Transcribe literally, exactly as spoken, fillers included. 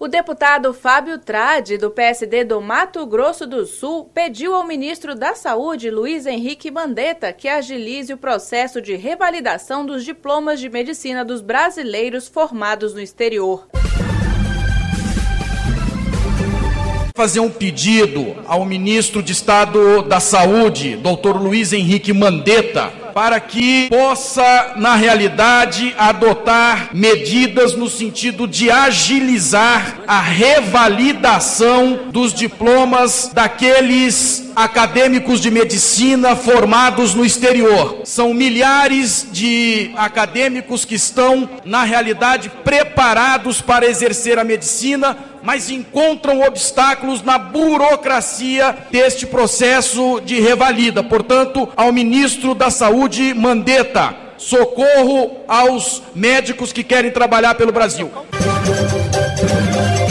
O deputado Fábio Trade, do P S D do Mato Grosso do Sul, pediu ao ministro da Saúde, Luiz Henrique Mandetta, que agilize o processo de revalidação dos diplomas de medicina dos brasileiros formados no exterior. Fazer um pedido ao ministro de Estado da Saúde, doutor Luiz Henrique Mandetta, para que possa, na realidade, adotar medidas no sentido de agilizar a revalidação dos diplomas daqueles acadêmicos de medicina formados no exterior. São milhares de acadêmicos que estão, na realidade, preparados para exercer a medicina, mas encontram obstáculos na burocracia deste processo de revalida. Portanto, ao ministro da Saúde, Mandetta, socorro aos médicos que querem trabalhar pelo Brasil.